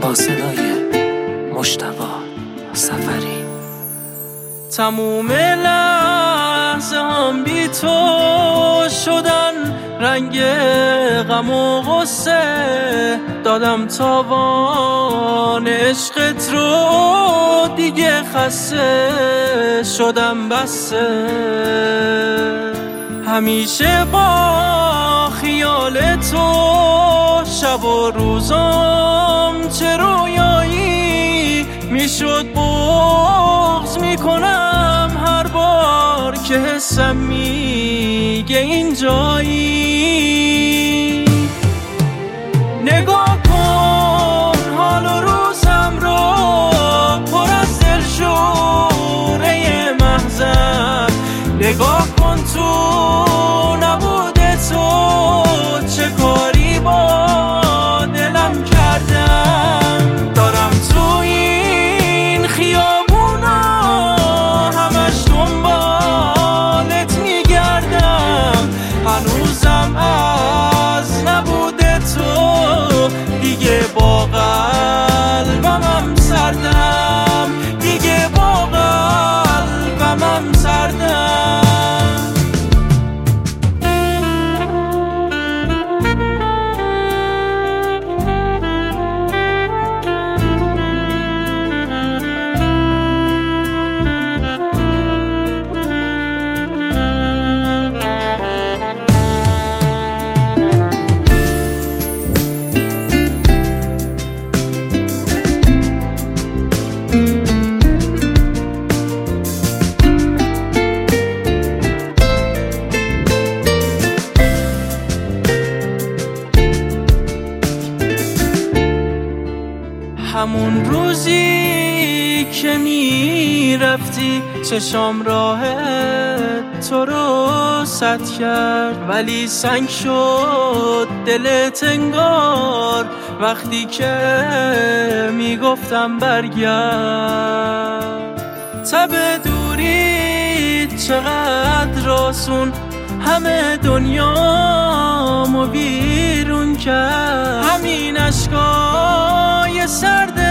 با صدای مجتبی سفری. تموم لحظه هم بی تو شدن، رنگ غم و غصه دادم تاوان عشقت رو، دیگه خسته شدم بسه. همیشه با خیال تو شب و روزام چه رویایی میشد، بغض میکنم هر بار که حسم میگه اینجایی. نگاه کن حال و روزم رو پر از دلشوره محزن، نگاه کن تو نبود تو چه کاری با دلم کردم. دارم تو این خیابونا همش دنبالت میگردم، هنوزم از نبود تو دیگه با قلبم سردم، دیگه با قلبم سردم. همون روزی که میرفتی چشام راه تو رو سد کرد، ولی سنگ شد دلت انگار وقتی که میگفتم برگرد. تب دوری چقدر آسون همه دنیامو بیرون کرد، همین اشکای سرد